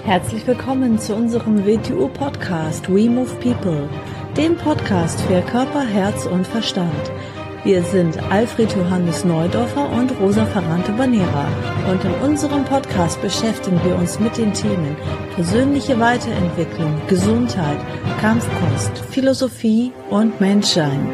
Herzlich willkommen zu unserem WTU-Podcast We Move People, dem Podcast für Körper, Herz und Verstand. Wir sind Alfred Johannes Neudorfer und Rosa Ferrante-Banera und in unserem Podcast beschäftigen wir uns mit den Themen persönliche Weiterentwicklung, Gesundheit, Kampfkunst, Philosophie und Menschsein.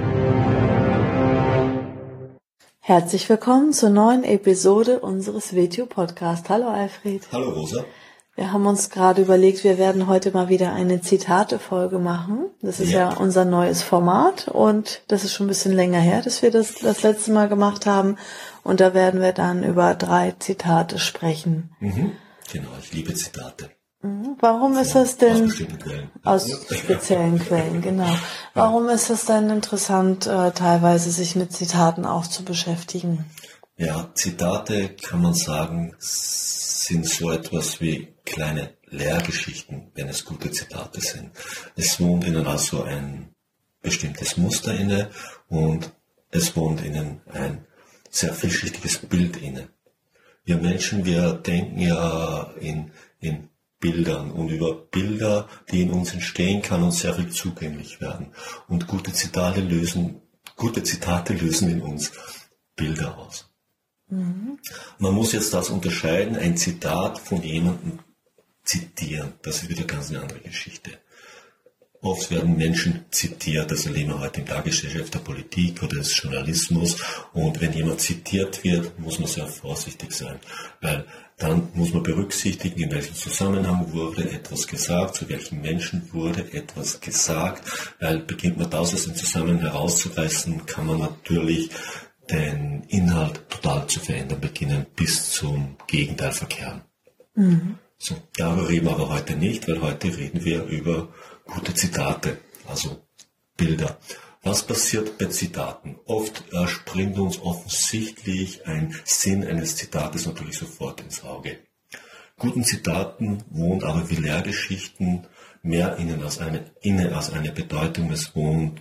Herzlich willkommen zur neuen Episode unseres WTU-Podcasts. Hallo Alfred. Hallo Rosa. Wir haben uns gerade überlegt, wir werden heute mal wieder eine Zitate-Folge machen. Das ist ja unser neues Format und das ist schon ein bisschen länger her, dass wir das letzte Mal gemacht haben. Und da werden wir dann über 3 Zitate sprechen. Genau, ich liebe Zitate. Warum ist das denn? Aus bestimmten Quellen. Aus speziellen Quellen, genau. Warum ist es denn interessant, teilweise sich mit Zitaten auch zu beschäftigen? Ja, Zitate, kann man sagen, sind so etwas wie kleine Lehrgeschichten, wenn es gute Zitate sind. Es wohnt ihnen also ein bestimmtes Muster inne und es wohnt ihnen ein sehr vielschichtiges Bild inne. Wir Menschen, wir denken ja in Bildern und über Bilder, die in uns entstehen, kann uns sehr viel zugänglich werden. Und gute Zitate lösen in uns Bilder aus. Man muss jetzt das unterscheiden, ein Zitat von jemandem zitieren. Das ist wieder ganz eine andere Geschichte. Oft werden Menschen zitiert, das erleben wir heute im Tagesgeschäft der Politik oder des Journalismus. Und wenn jemand zitiert wird, muss man sehr vorsichtig sein, weil dann muss man berücksichtigen, in welchem Zusammenhang wurde etwas gesagt, zu welchen Menschen wurde etwas gesagt, weil beginnt man das aus dem Zusammenhang herauszureißen, kann man natürlich den Inhalt total zu verändern beginnen, bis zum Gegenteil verkehren. So, darüber reden wir aber heute nicht, weil heute reden wir über gute Zitate, also Bilder. Was passiert bei Zitaten? Oft springt uns offensichtlich ein Sinn eines Zitates natürlich sofort ins Auge. Guten Zitaten wohnt aber wie Lehrgeschichten mehr inne als eine Bedeutung. Es wohnen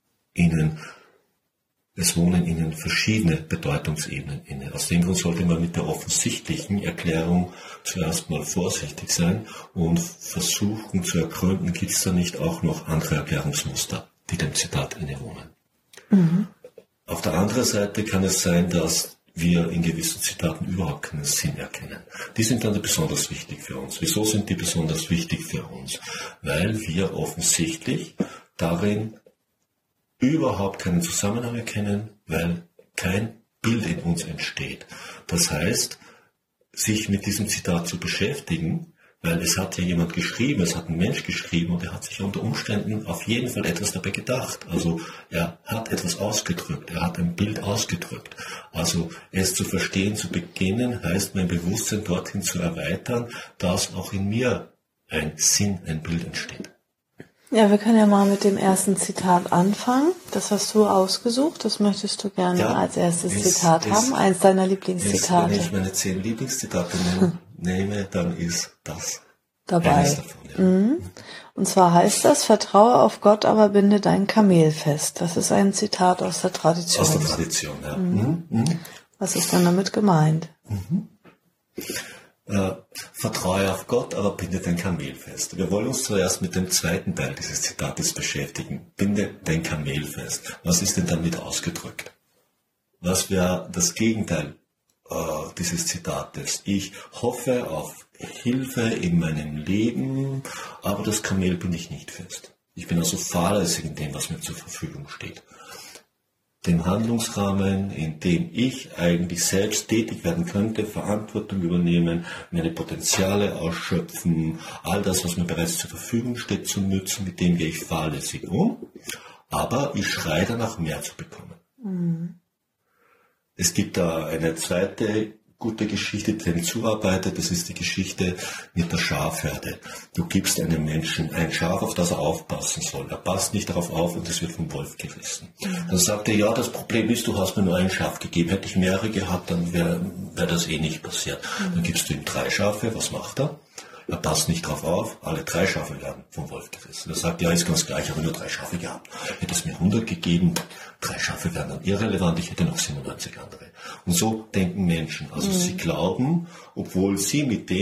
ihnen verschiedene Bedeutungsebenen inne. Aus dem Grund sollte man mit der offensichtlichen Erklärung zuerst mal vorsichtig sein und versuchen zu ergründen, gibt es da nicht auch noch andere Erklärungsmuster, die dem Zitat innewohnen. Auf der anderen Seite kann es sein, dass wir in gewissen Zitaten überhaupt keinen Sinn erkennen. Die sind dann besonders wichtig für uns. Wieso sind die besonders wichtig für uns? Weil wir offensichtlich darin überhaupt keinen Zusammenhang erkennen, weil kein Bild in uns entsteht. Das heißt, sich mit diesem Zitat zu beschäftigen, weil es hat ja jemand geschrieben, es hat ein Mensch geschrieben und er hat sich unter Umständen auf jeden Fall etwas dabei gedacht. Also er hat etwas ausgedrückt, er hat ein Bild ausgedrückt. Also es zu verstehen, zu beginnen, heißt mein Bewusstsein dorthin zu erweitern, dass auch in mir ein Sinn, ein Bild entsteht. Ja, wir können ja mal mit dem ersten Zitat anfangen. Das hast du ausgesucht. Das möchtest du gerne als erstes Zitat haben. Eins deiner Lieblingszitate. Wenn ich meine 10 Lieblingszitate nehme, dann ist das dabei. Eines davon, ja. Und zwar heißt das, vertraue auf Gott, aber binde dein Kamel fest. Das ist ein Zitat aus der Tradition. Aus der Tradition, ja. Was ist dann damit gemeint? Vertraue auf Gott, aber binde dein Kamel fest. Wir wollen uns zuerst mit dem zweiten Teil dieses Zitates beschäftigen. Binde dein Kamel fest. Was ist denn damit ausgedrückt? Was wäre das Gegenteil dieses Zitates? Ich hoffe auf Hilfe in meinem Leben, aber das Kamel binde ich nicht fest. Ich bin also fahrlässig in dem, was mir zur Verfügung steht. Dem Handlungsrahmen, in dem ich eigentlich selbst tätig werden könnte, Verantwortung übernehmen, meine Potenziale ausschöpfen, all das, was mir bereits zur Verfügung steht, zu nutzen, mit dem gehe ich fahrlässig um, aber ich schreie danach mehr zu bekommen. Es gibt da eine zweite gute Geschichte, die dem zuarbeitet, das ist die Geschichte mit der Schafherde. Du gibst einem Menschen ein Schaf, auf das er aufpassen soll. Er passt nicht darauf auf und es wird vom Wolf gerissen. Dann sagt er, ja, das Problem ist, du hast mir nur ein Schaf gegeben. Hätte ich mehrere gehabt, dann wäre das eh nicht passiert. Dann gibst du ihm 3 Schafe, was macht er? Er passt nicht drauf auf, alle 3 Schafe werden vom Wolf gerissen. Er sagt, ja, ist ganz gleich, ich habe nur 3 Schafe gehabt. Hätte es mir 100 gegeben, 3 Schafe wären dann irrelevant, ich hätte noch 97 andere. Und so denken Menschen. Also sie glauben, obwohl sie mit dem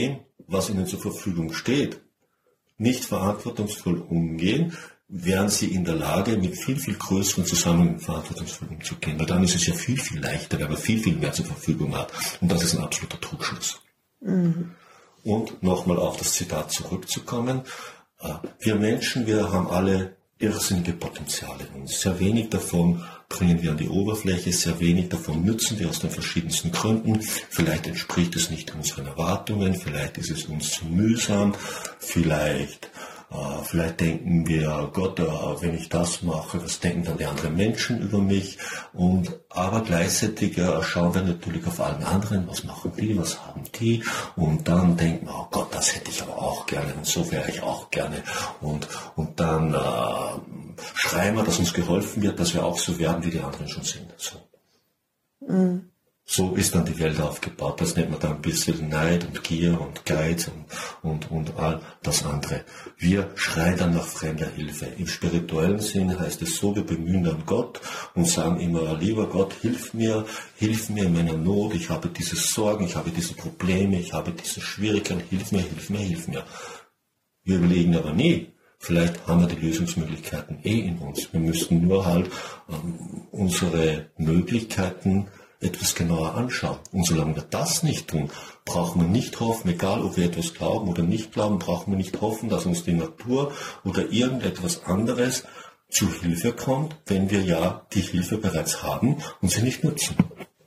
was ihnen zur Verfügung steht, nicht verantwortungsvoll umgehen, wären sie in der Lage, mit viel, viel größeren Zusammenhängen verantwortungsvoll umzugehen. Weil dann ist es ja viel, viel leichter, weil man viel, viel mehr zur Verfügung hat. Und das ist ein absoluter Trugschluss. Und nochmal auf das Zitat zurückzukommen. Wir Menschen, wir haben alle irrsinnige Potenziale in uns. Sehr wenig davon bringen wir an die Oberfläche, sehr wenig davon nützen wir aus den verschiedensten Gründen. Vielleicht entspricht es nicht unseren Erwartungen, vielleicht ist es uns zu mühsam, vielleicht denken wir, Gott, wenn ich das mache, was denken dann die anderen Menschen über mich? Aber gleichzeitig schauen wir natürlich auf allen anderen, was machen die, was haben die? Und dann denken wir, oh Gott, das hätte ich aber auch gerne und so wäre ich auch gerne. Und dann schreien wir, dass uns geholfen wird, dass wir auch so werden, wie die anderen schon sind. So. So ist dann die Welt aufgebaut. Das nennt man dann ein bisschen Neid und Gier und Geiz und all das andere. Wir schreien dann nach fremder Hilfe. Im spirituellen Sinne heißt es so, wir bemühen dann Gott und sagen immer, lieber Gott, hilf mir in meiner Not, ich habe diese Sorgen, ich habe diese Probleme, ich habe diese Schwierigkeiten, hilf mir. Wir überlegen aber nie, vielleicht haben wir die Lösungsmöglichkeiten in uns. Wir müssten nur halt unsere Möglichkeiten etwas genauer anschauen. Und solange wir das nicht tun, brauchen wir nicht hoffen, egal ob wir etwas glauben oder nicht glauben, brauchen wir nicht hoffen, dass uns die Natur oder irgendetwas anderes zu Hilfe kommt, wenn wir ja die Hilfe bereits haben und sie nicht nutzen.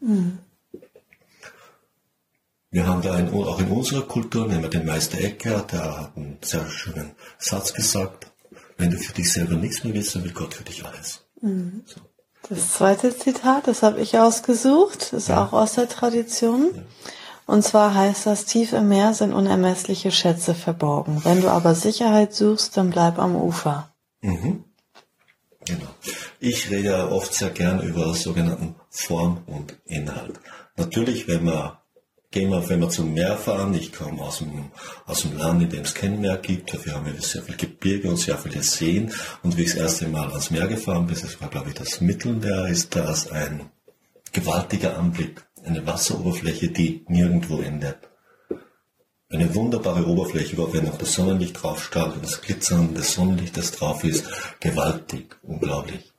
Wir haben da auch in unserer Kultur, nehmen wir den Meister Eckhart, der hat einen sehr schönen Satz gesagt, wenn du für dich selber nichts mehr willst, dann will Gott für dich alles. So. Das zweite Zitat, das habe ich ausgesucht, ist auch aus der Tradition. Ja. Und zwar heißt das, tief im Meer sind unermessliche Schätze verborgen. Wenn du aber Sicherheit suchst, dann bleib am Ufer. Genau. Ich rede ja oft sehr gern über sogenannten Form und Inhalt. Natürlich, wenn wir zum Meer fahren, ich komme aus dem Land, in dem es kein Meer gibt, dafür haben wir sehr viel Gebirge und sehr viele Seen. Und wie ich das erste Mal ans Meer gefahren bin, das war glaube ich das Mittelmeer, ist das ein gewaltiger Anblick. Eine Wasseroberfläche, die nirgendwo endet. Eine wunderbare Oberfläche, überhaupt wenn noch das Sonnenlicht drauf stand und das Glitzern des Sonnenlichtes drauf ist, gewaltig, unglaublich.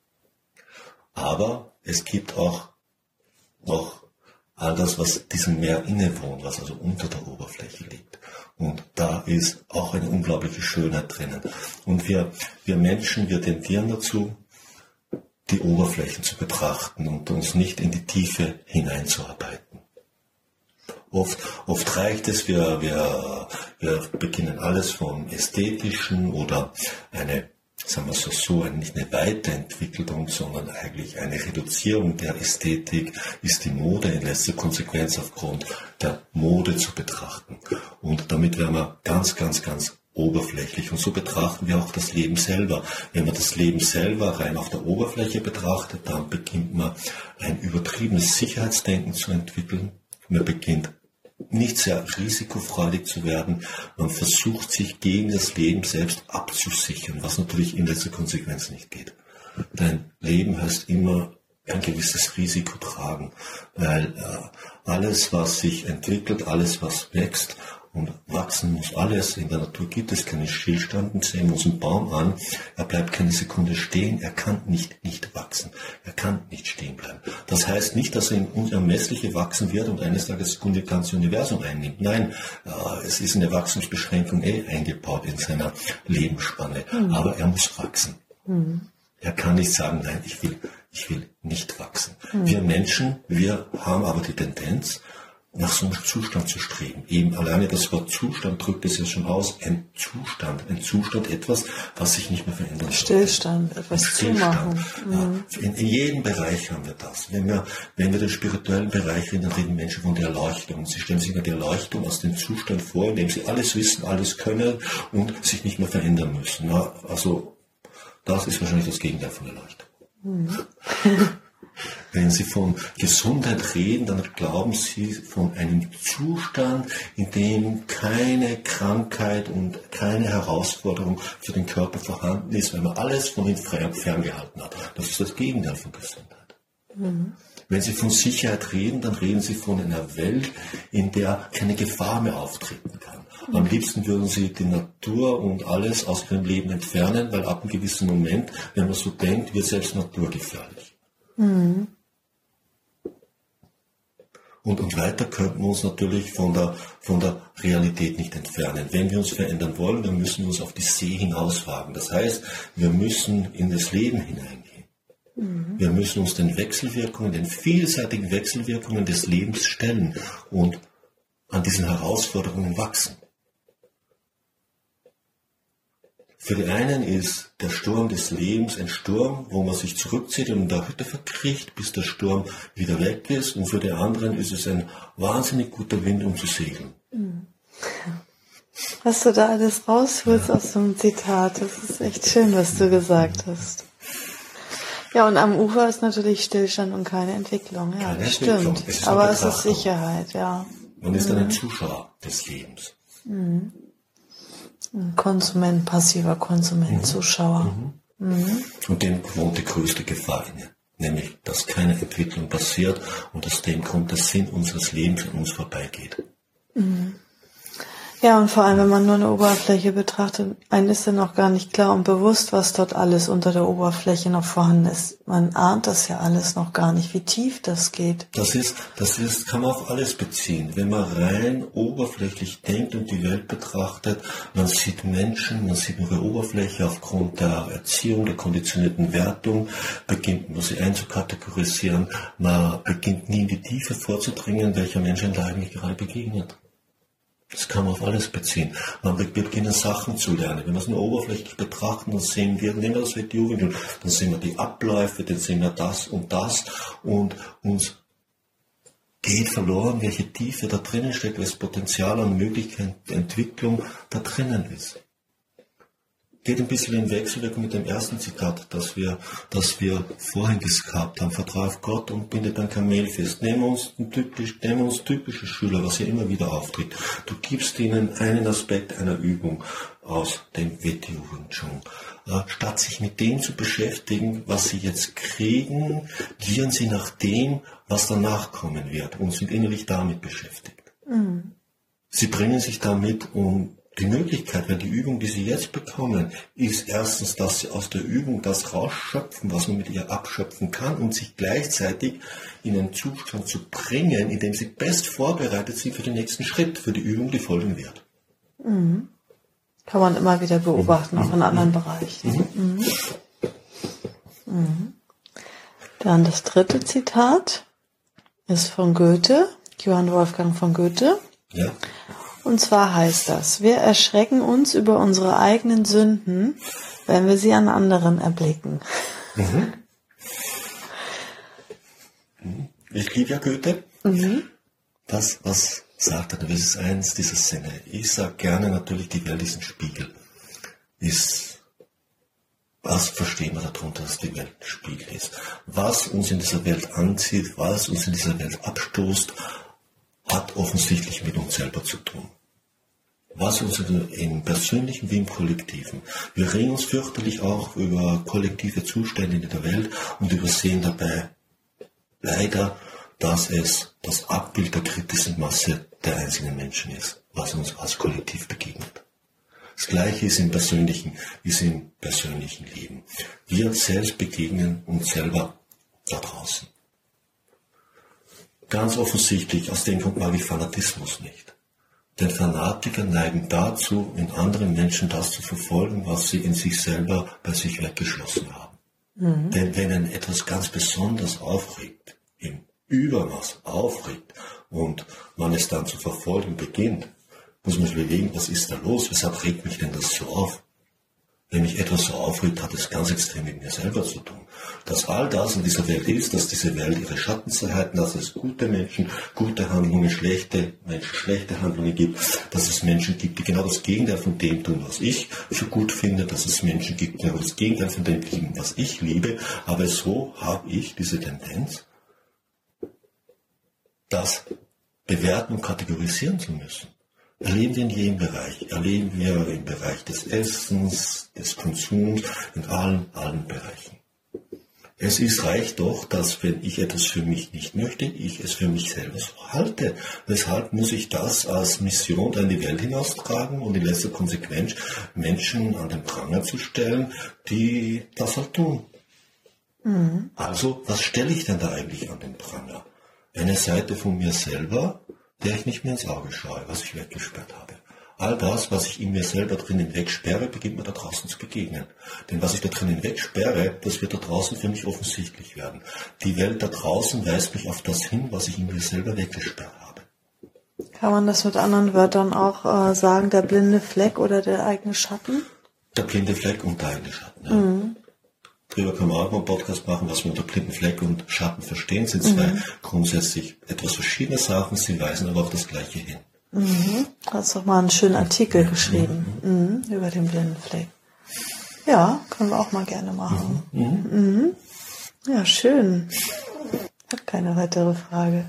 Aber es gibt auch noch all das, was diesem Meer innewohnt, was also unter der Oberfläche liegt. Und da ist auch eine unglaubliche Schönheit drinnen. Und wir Menschen, wir tendieren dazu, die Oberflächen zu betrachten und uns nicht in die Tiefe hineinzuarbeiten. Oft reicht es, wir beginnen alles vom Ästhetischen oder nicht eine Weiterentwicklung, sondern eigentlich eine Reduzierung der Ästhetik ist die Mode in letzter Konsequenz aufgrund der Mode zu betrachten. Und damit werden wir ganz, ganz, ganz oberflächlich. Und so betrachten wir auch das Leben selber. Wenn man das Leben selber rein auf der Oberfläche betrachtet, dann beginnt man ein übertriebenes Sicherheitsdenken zu entwickeln. Man beginnt nicht sehr risikofreudig zu werden. Man versucht, sich gegen das Leben selbst abzusichern, was natürlich in letzter Konsequenz nicht geht. Dein Leben heißt immer ein gewisses Risiko tragen, weil alles, was sich entwickelt, alles, was wächst und wachsen muss, alles in der Natur gibt es keinen Stillstand. Sehen wir uns einen Baum an, er bleibt keine Sekunde stehen, er kann nicht wachsen, er kann nicht stehen bleiben. Das heißt nicht, dass er in unermessliche wachsen wird und eines Tages das ganze Universum einnimmt. Nein, es ist eine Wachstumsbeschränkung eingebaut in seiner Lebensspanne, aber er muss wachsen. Er kann nicht sagen, nein, ich will nicht wachsen. Wir Menschen, wir haben aber die Tendenz, nach so einem Zustand zu streben. Eben alleine das Wort Zustand drückt es ja schon aus. Ein Zustand, etwas, was sich nicht mehr verändern soll. Stillstand, etwas zumachen. In jedem Bereich haben wir das. Wenn wir den spirituellen Bereich reden, dann reden Menschen von der Erleuchtung. Sie stellen sich die Erleuchtung aus dem Zustand vor, in dem sie alles wissen, alles können und sich nicht mehr verändern müssen. Also das ist wahrscheinlich das Gegenteil von Erleuchtung. Wenn Sie von Gesundheit reden, dann glauben Sie von einem Zustand, in dem keine Krankheit und keine Herausforderung für den Körper vorhanden ist, weil man alles von ihm ferngehalten hat. Das ist das Gegenteil von Gesundheit. Wenn Sie von Sicherheit reden, dann reden Sie von einer Welt, in der keine Gefahr mehr auftreten kann. Am liebsten würden Sie die Natur und alles aus Ihrem Leben entfernen, weil ab einem gewissen Moment, wenn man so denkt, wird selbst Natur gefährlich. Mhm. Und weiter könnten wir uns natürlich von der Realität nicht entfernen. Wenn wir uns verändern wollen, dann müssen wir uns auf die See hinauswagen. Das heißt, wir müssen in das Leben hineingehen. Mhm. Wir müssen uns den Wechselwirkungen, den vielseitigen Wechselwirkungen des Lebens stellen und an diesen Herausforderungen wachsen. Für die einen ist der Sturm des Lebens ein Sturm, wo man sich zurückzieht und in der Hütte verkriecht, bis der Sturm wieder weg ist. Und für die anderen ist es ein wahnsinnig guter Wind, um zu segeln. Was du da alles rausholst aus so einem Zitat, das ist echt schön, was du gesagt hast. Ja, und am Ufer ist natürlich Stillstand und keine Entwicklung. Ja, das stimmt. Aber es ist Sicherheit, ja. Man ist dann ein Zuschauer des Lebens. Mhm. Ein Konsument, passiver Konsument, Zuschauer. Und dem wohnt die größte Gefahr inne, nämlich, dass keine Entwicklung passiert und aus dem Grund der Sinn unseres Lebens an uns vorbeigeht. Mhm. Ja, und vor allem, wenn man nur eine Oberfläche betrachtet, einem ist dann auch gar nicht klar und bewusst, was dort alles unter der Oberfläche noch vorhanden ist. Man ahnt das ja alles noch gar nicht, wie tief das geht. Das kann man auf alles beziehen. Wenn man rein oberflächlich denkt und die Welt betrachtet, man sieht Menschen, man sieht nur die Oberfläche aufgrund der Erziehung, der konditionierten Wertung, beginnt man sie einzukategorisieren, man beginnt nie in die Tiefe vorzudringen, welcher Mensch einem da eigentlich gerade begegnet. Das kann man auf alles beziehen. Man beginnt Sachen zu lernen. Wenn wir es nur oberflächlich betrachten, dann sehen wir, nehmen wir das WTU, dann sehen wir die Abläufe, dann sehen wir das und uns geht verloren, welche Tiefe da drinnen steckt, welches Potenzial an Möglichkeit der Entwicklung da drinnen ist. Geht ein bisschen in Wechselwirkung mit dem ersten Zitat, das wir vorhin gehabt haben. Vertraue auf Gott und bindet ein Kamel fest. Nehmen wir uns typische Schüler, was ja immer wieder auftritt. Du gibst ihnen einen Aspekt einer Übung aus dem WTU Wing Chun. Statt sich mit dem zu beschäftigen, was sie jetzt kriegen, gieren sie nach dem, was danach kommen wird und sind innerlich damit beschäftigt. Mhm. Sie bringen sich damit um die Möglichkeit, weil die Übung, die Sie jetzt bekommen, ist erstens, dass Sie aus der Übung das rausschöpfen, was man mit ihr abschöpfen kann und sich gleichzeitig in einen Zustand zu bringen, in dem Sie best vorbereitet sind für den nächsten Schritt, für die Übung, die folgen wird. Mhm. Kann man immer wieder beobachten, auch in anderen Bereichen. Mhm. Mhm. Dann das dritte Zitat ist von Goethe, Johann Wolfgang von Goethe. Ja. Und zwar heißt das: Wir erschrecken uns über unsere eigenen Sünden, wenn wir sie an anderen erblicken. Mhm. Ich liebe ja Goethe. Mhm. Was sagt er? Das ist eins dieser Sinne. Ich sage gerne natürlich, die Welt ist ein Spiegel. Was verstehen wir darunter, dass die Welt ein Spiegel ist? Was uns in dieser Welt anzieht, was uns in dieser Welt abstoßt, hat offensichtlich mit uns selber zu tun. Was uns im Persönlichen wie im Kollektiven. Wir reden uns fürchterlich auch über kollektive Zustände in der Welt und übersehen dabei leider, dass es das Abbild der kritischen Masse der einzelnen Menschen ist, was uns als Kollektiv begegnet. Das Gleiche ist im persönlichen Leben. Wir selbst begegnen uns selber da draußen. Ganz offensichtlich, aus dem Grund mag ich Fanatismus nicht. Denn Fanatiker neigen dazu, in anderen Menschen das zu verfolgen, was sie in sich selber bei sich weggeschlossen haben. Mhm. Denn wenn einen etwas ganz besonders aufregt, im Übermaß aufregt und man es dann zu verfolgen beginnt, muss man sich überlegen, was ist da los, weshalb regt mich denn das so auf? Wenn mich etwas so aufregt, hat es ganz extrem mit mir selber zu tun. Dass all das in dieser Welt ist, dass diese Welt ihre Schattenseiten, dass es gute Menschen, gute Handlungen, schlechte Menschen, schlechte Handlungen gibt, dass es Menschen gibt, die genau das Gegenteil von dem tun, was ich für gut finde, dass es Menschen gibt, die genau das Gegenteil von dem lieben, was ich liebe. Aber so habe ich diese Tendenz, das bewerten und kategorisieren zu müssen. Erleben wir in jedem Bereich. Erleben wir im Bereich des Essens, des Konsums, in allen Bereichen. reicht doch, dass wenn ich etwas für mich nicht möchte, ich es für mich selber so halte. Weshalb muss ich das als Mission in die Welt hinaustragen und in letzter Konsequenz Menschen an den Pranger zu stellen, die das halt tun. Also, was stelle ich denn da eigentlich an den Pranger? Eine Seite von mir selber, der ich nicht mehr ins Auge schaue, was ich weggesperrt habe. All das, was ich in mir selber drinnen wegsperre, beginnt mir da draußen zu begegnen. Denn was ich da drinnen wegsperre, das wird da draußen für mich offensichtlich werden. Die Welt da draußen weist mich auf das hin, was ich in mir selber weggesperrt habe. Kann man das mit anderen Wörtern auch sagen, der blinde Fleck oder der eigene Schatten? Der blinde Fleck und der eigene Schatten, ja. Darüber kann man auch mal einen Podcast machen, was wir unter blinden Fleck und Schatten verstehen. Sind zwei grundsätzlich etwas verschiedene Sachen, sie weisen aber auf das Gleiche hin. Du hast doch mal einen schönen Artikel geschrieben über den blinden Fleck. Ja, können wir auch mal gerne machen. Ja, schön. Ich habe keine weitere Frage.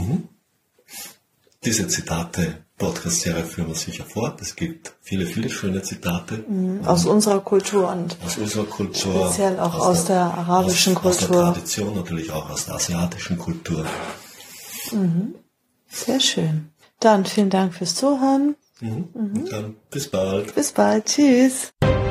Diese Zitate, Podcast-Serie führen wir sicher fort. Es gibt viele, viele schöne Zitate. Aus unserer Kultur und aus unserer Kultur, speziell auch aus der arabischen Kultur. Aus der Tradition, natürlich auch aus der asiatischen Kultur. Sehr schön. Dann vielen Dank fürs Zuhören. Und dann bis bald. Bis bald. Tschüss.